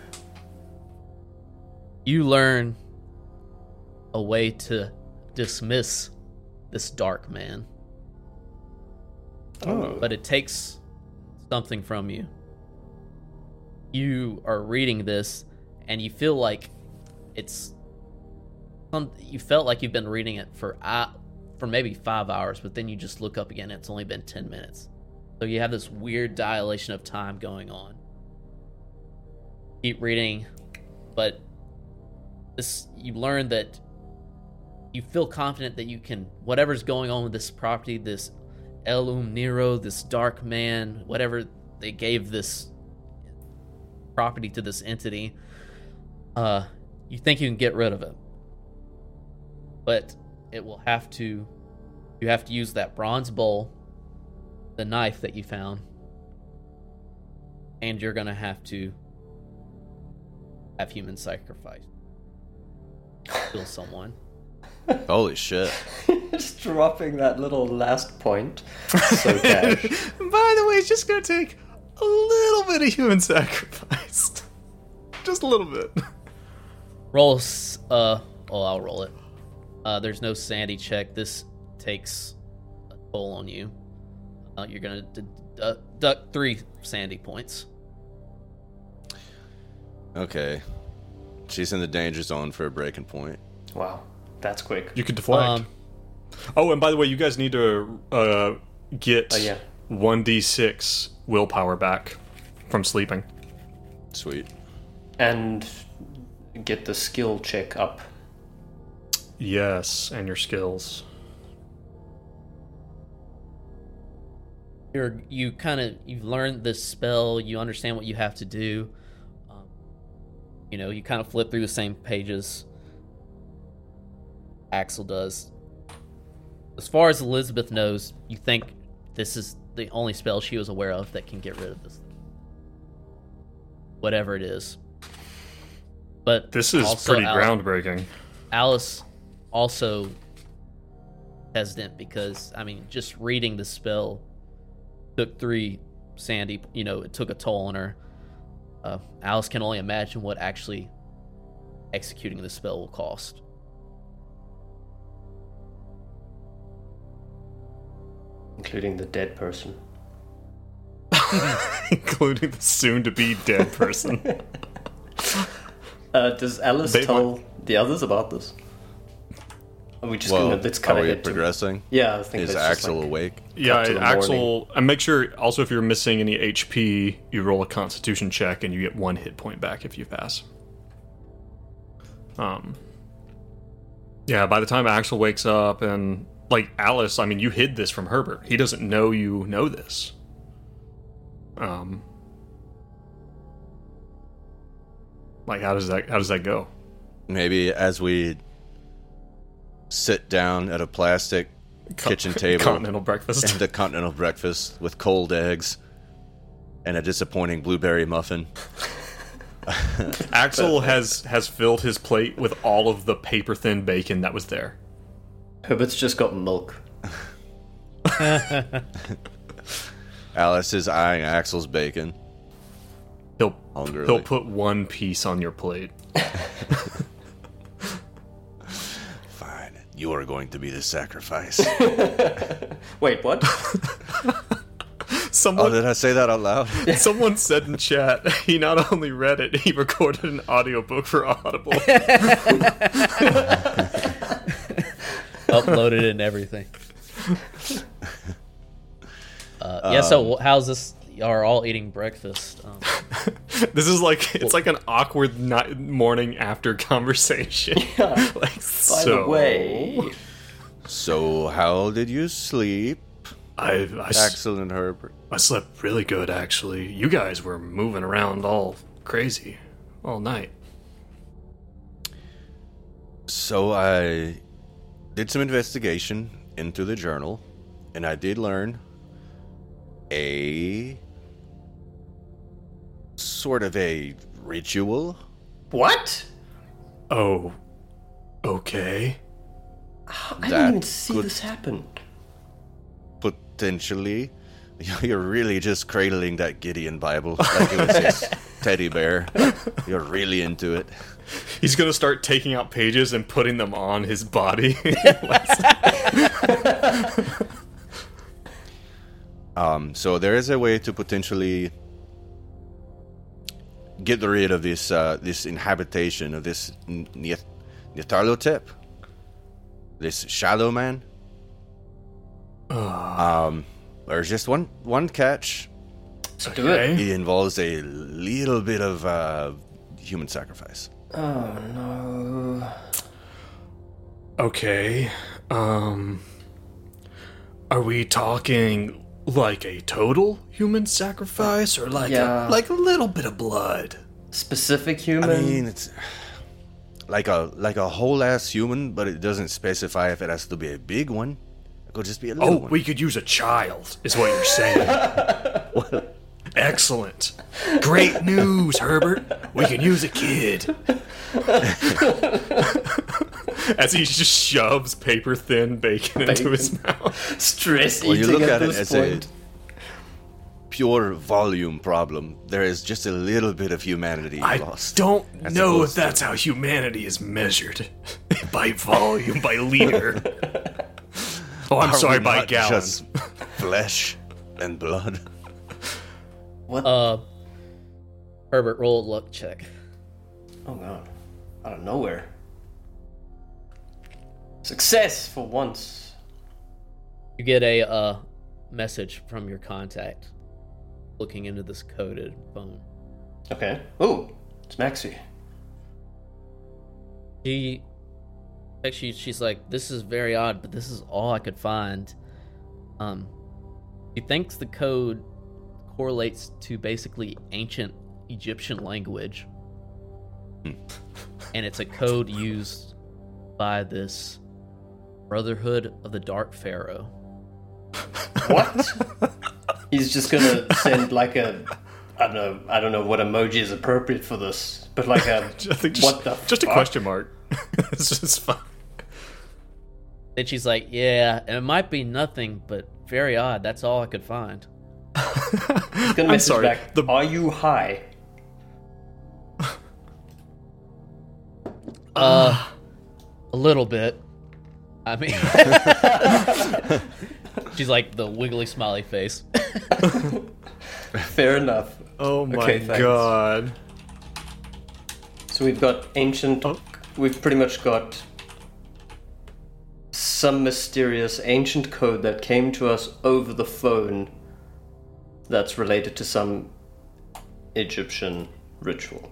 You learn a way to dismiss this dark man, but it takes something from you. You are reading this, and you feel like you felt like you've been reading it for maybe 5 hours, but then you just look up again and it's only been 10 minutes. So you have this weird dilation of time going on. Keep reading, but you learn that you feel confident that you can, whatever's going on with this property, this El Nero, this dark man, whatever they gave this property to this entity, you think you can get rid of it. But you have to use that bronze bowl, the knife that you found, and you're gonna have to have human sacrifice. Kill someone. Holy shit. Just dropping that little last point. So cash. By the way, it's just gonna take a little bit of human sacrifice. Just a little bit. Roll. I'll roll it. There's no sanity check. This takes a toll on you. You're gonna deduct 3 sanity points. Okay. She's in the danger zone for a breaking point. Wow, that's quick. You could deflect. Oh, and by the way, you guys need to get 1d6 willpower back from sleeping. Sweet. And get the skill check up. Yes, and your skills. You've learned this spell. You understand what you have to do. You kind of flip through the same pages Axel does. As far as Elizabeth knows, you think this is the only spell she was aware of that can get rid of this, whatever it is. But This is also pretty groundbreaking. Alice also hesitant because, just reading the spell took 3 sandy, it took a toll on her. Alice can only imagine what actually executing the spell will cost. Including the dead person. Including the soon-to-be dead person. Does Alice tell the others about this? Are we just gonna let's cut are we ahead to progressing? Yeah, I think Is that's just Axel like, awake? Yeah, to the Axel. And make sure also if you're missing any HP, you roll a Constitution check and you get 1 hit point back if you pass. Yeah, by the time Axel wakes up and like Alice, you hid this from Herbert. He doesn't know you know this. Like how does that go? Maybe as we sit down at a plastic kitchen table Continental breakfast. and the continental breakfast with cold eggs and a disappointing blueberry muffin. Axel has filled his plate with all of the paper thin bacon that was there. Herbert's just got milk. Alice is eyeing Axel's bacon. He'll Hungrily. put 1 piece on your plate. Fine. You are going to be the sacrifice. Wait, what? Someone Oh, did I say that out loud? Someone said in chat, he not only read it, he recorded an audiobook for Audible. Uploaded it and everything. So how's this? Y'all are all eating breakfast. This is like, it's like an awkward morning after conversation. Yeah. Like, By the way, So, how did you sleep? I Axel and Herbert. I slept really good, actually. You guys were moving around all crazy all night. So I did some investigation into the journal, and I did learn a sort of a ritual. What? Oh, okay. I That didn't even see could- this happen. Potentially, you're really just cradling that Gideon Bible like it was his teddy bear. You're really into it. He's gonna start taking out pages and putting them on his body. So there is a way to potentially get rid of this this inhabitation of this Nyarlathotep, this shadow man. There's just one catch. Let's do it. It involves a little bit of human sacrifice. Oh no. Okay. Are we talking like a total human sacrifice or like Yeah. like a little bit of blood? Specific human? I mean, it's like a whole ass human, but it doesn't specify if it has to be a big one. It could just be a little Oh, one. we could use a child, is what you're saying. Excellent. Great news, Herbert. We can use a kid. As he just shoves paper thin bacon into his mouth. Stress When you eating look at at it this as point. a pure volume problem, there is just a little bit of humanity I lost. don't as know if opposed to- that's how humanity is measured. By volume, by liter. Oh, I'm Are sorry, we by not gallon. just flesh and blood. What? Herbert, roll a luck check. Oh god. Out of nowhere. Success for once. You get a message from your contact looking into this coded phone. Okay. Oh, it's Maxie. She's like, this is very odd, but this is all I could find. She thinks the code correlates to basically ancient Egyptian language. And it's a code used by this Brotherhood of the Dark Pharaoh. What? He's just gonna send like a I don't know what emoji is appropriate for this, but like a I think what the just a fuck? question mark. It's just fine. Then she's like, yeah, and it might be nothing, but very odd. That's all I could find. He's gonna I'm message sorry. back. Are you high? A little bit. I mean, she's like the wiggly smiley face. Fair enough. Oh my Okay, thanks. god. So we've got ancient. Oh. We've pretty much got some mysterious ancient code that came to us over the phone that's related to some Egyptian ritual.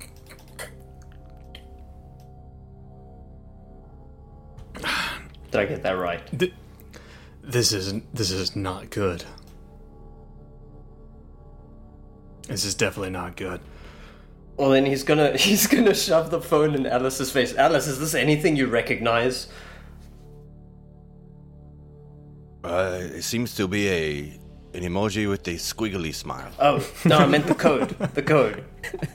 Did I get that right? This is not good. This is definitely not good. Well, then he's gonna shove the phone in Alice's face. Alice, is this anything you recognize? It seems to be an emoji with a squiggly smile. Oh no, I meant the code. The code.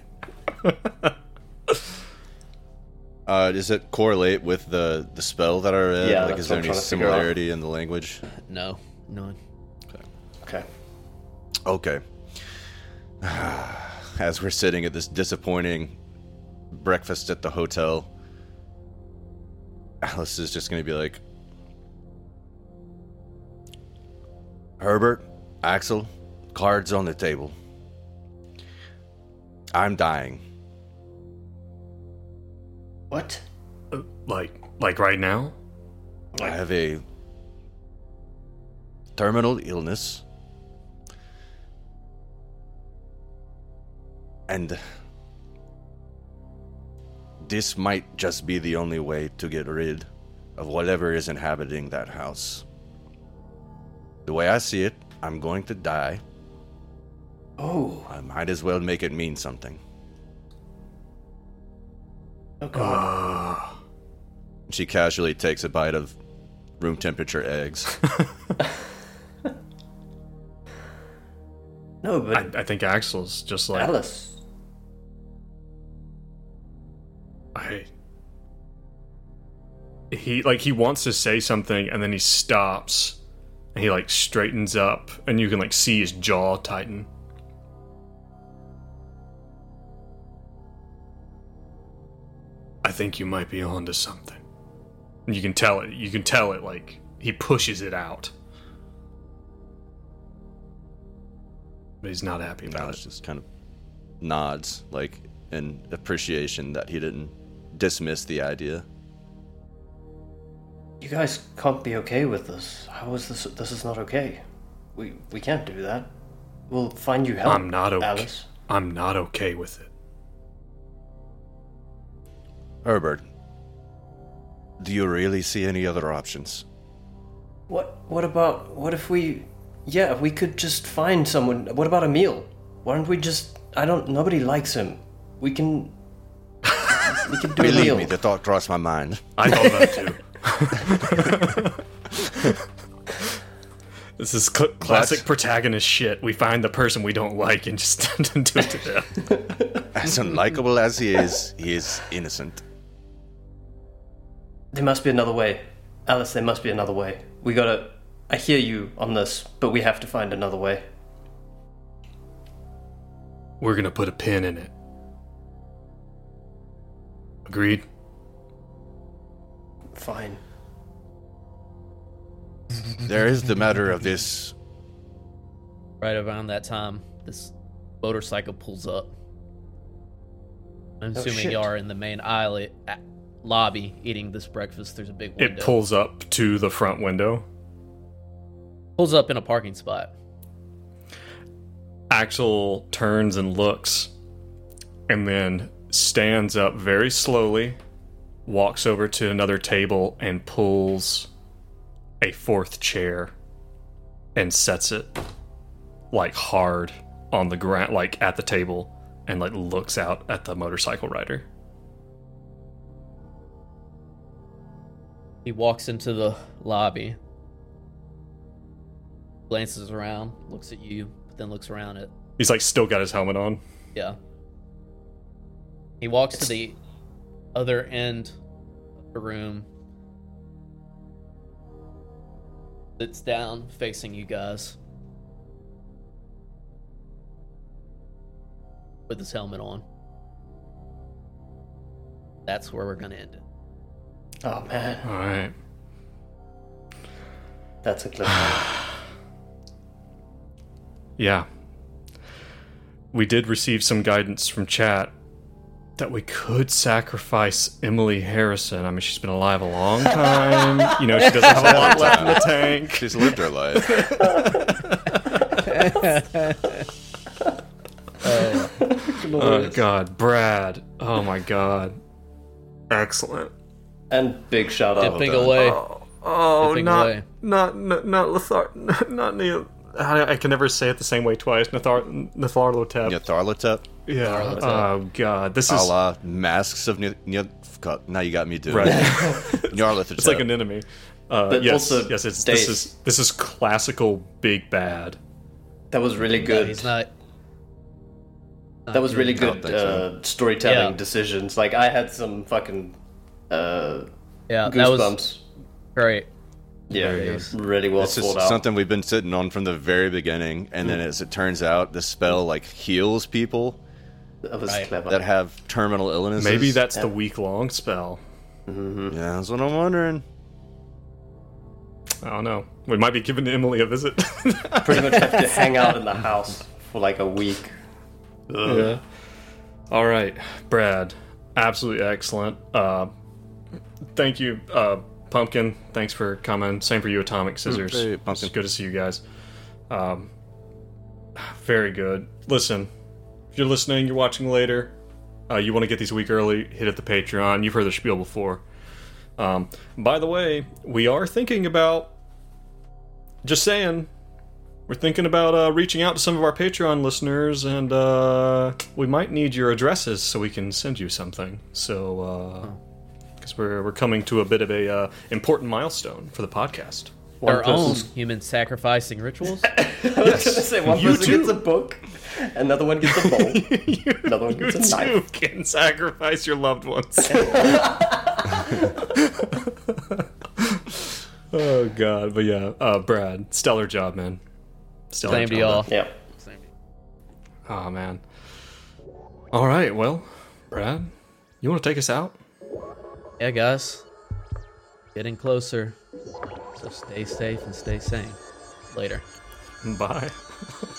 Does it correlate with the spell that I read? Yeah, like, that's is there what I'm any trying to figure out. similarity in the language? No, none. Okay. Okay. As we're sitting at this disappointing breakfast at the hotel, Alice is just going to be like, Herbert, Axel, cards on the table. I'm dying. What? Like right now? I have a terminal illness. And this might just be the only way to get rid of whatever is inhabiting that house. The way I see it, I'm going to die. Oh. I might as well make it mean something. Oh god. She casually takes a bite of room temperature eggs. No, but I think Axel's just like Alice. he wants to say something and then he stops and he like straightens up and you can like see his jaw tighten. I think you might be onto something. And you can tell it like he pushes it out. But he's not happy about Alice it. just kind of nods, like in appreciation that he didn't dismiss the idea. You guys can't be okay with this. How is this? This is not okay. We can't do that. We'll find you help. I'm not okay. Alice. I'm not okay with it. Herbert, do you really see any other options? What if we... Yeah, we could just find someone... What about Emil? Why don't we just... Nobody likes him. We can... We can do Believe Emil. me, the thought crossed my mind. I thought that too. This is classic protagonist shit. We find the person we don't like and just do it to death. As unlikable as he is innocent. There must be another way. Alice, there must be another way. We gotta... I hear you on this, but we have to find another way. We're gonna put a pin in it. Agreed? Fine. There is the matter of this. Right around that time, this motorcycle pulls up. I'm Oh, assuming shit. you are in the main lobby eating this breakfast. There's a big window. It pulls up to the front window. Pulls up in a parking spot. Axel turns and looks, and then stands up very slowly, walks over to another table, and pulls a fourth chair and sets it like hard on the ground, like at the table, and like looks out at the motorcycle rider. He walks into the lobby, glances around, looks at you, but then looks around at... He's like still got his helmet on. Yeah. He walks to the other end of the room, sits down facing you guys with his helmet on. That's where we're gonna end it. Oh, man. All right. That's a cliffhanger. Yeah. We did receive some guidance from chat that we could sacrifice Emily Harrison. I mean, she's been alive a long time. You know, she doesn't have a lot left in the tank. She's lived her life. Oh, God. Brad. Oh, my God. Excellent. And big shout out. Dipping away. Oh, Dipping not away. Lothar, not Neil. I can never say it the same way twice. Nyarlathotep. Nyarlathotep, Yeah. Nyarlathotep. Oh, God. This a is... la Masks of now you got me doing Right. it. Nyarlathotep. It's like an enemy. But Yes, also, yes. Dave- This is classical big bad. That was really No, good. he's not. That was really I don't good think so. storytelling Yeah. decisions. Like, I had some fucking Yeah, that was goosebumps. great. Yeah, Very it good. was really well It's thought just out. something we've been sitting on from the very beginning, and then as it turns out, the spell like heals people That was Right. clever. that have terminal illnesses. Maybe that's the Yeah. week-long spell. Yeah, that's what I'm wondering. I don't know. We might be giving Emily a visit. Pretty much have to hang out in the house for like a week. Yeah. All right, Brad. Absolutely excellent. Thank you, Pumpkin. Thanks for coming. Same for you, Atomic Scissors. Hey, It's Pumpkin. good to see you guys. Very good. Listen, if you're listening, you're watching later, you want to get these a week early, hit up the Patreon. You've heard the spiel before. By the way, we are thinking about, just saying, we're thinking about reaching out to some of our Patreon listeners, and we might need your addresses so we can send you something. So, because we're coming to a bit of a important milestone for the podcast. Our own human sacrificing rituals. I was gonna say one You person too. gets a book, another one gets a bowl, another one gets a You knife. can sacrifice your loved ones. Oh God, but yeah, Brad, stellar job, man. Stellar Same to job. y'all. Yeah. Oh man. All right, well, Brad, you want to take us out? Yeah, guys. Getting closer. So stay safe and stay sane. Later. Bye.